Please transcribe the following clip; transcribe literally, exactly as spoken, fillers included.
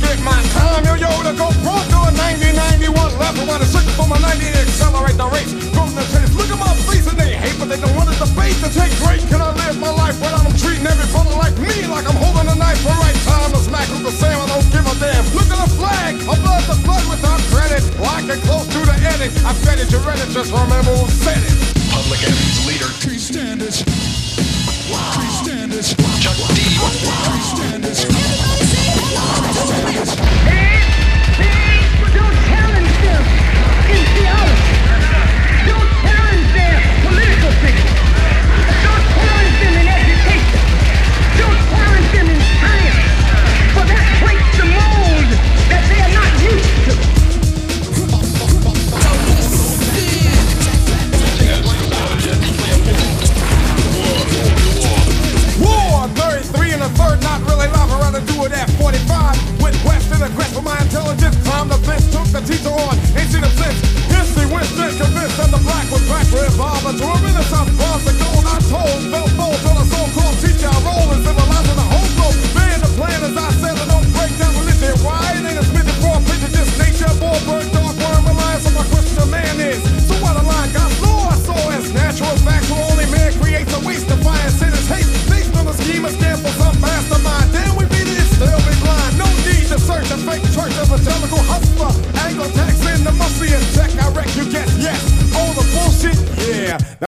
get my time, yo, yo, to go broke to a ninety ninety-one left. I wanna search for my ninety to accelerate the race. From the chase, look at my face and they hate, but they don't want to debate to take great. Can I live my life without them treating every brother like me, like I'm holding a knife? For right time to smack Uncle Sam, I don't give a damn. Look at the flag, I blood the blood without credit. Like it close to the edit, I fed it, you read it, just remember who said it. Public Enemy's leader, Tree standards. Tree standards. Chuck D. Tree standards. Don't challenge them in theology. Don't challenge their political thinking. Don't challenge them in education. Don't challenge them in science. For that breaks the mold that they are not used to. War, thirty-three and a third, not really live. I'd rather do it at forty-five. With West in the quest for my intelligence. Time the fence, took the teacher on. Ain't seen him since. History Winston convinced that the black was back. Revolver to a renaissance bronze. The gold I told fell fold till a so-called teacher. I roll and civilizing the whole globe. Man, the plan as I said, I don't break down religion. Why? It ain't a smidget for a picture, just nature. Boy, bird, dog, worm, reliance on my question of man is. So what a line got law I saw as natural factual. Only man creates a waste to find sin is hate. Based on a scheme of scam for some mastermind. Damn, we beat it, still be blind. No need to search a fake church evangelical hustler. Angle tax in the musty and check. I wreck you, guess yes.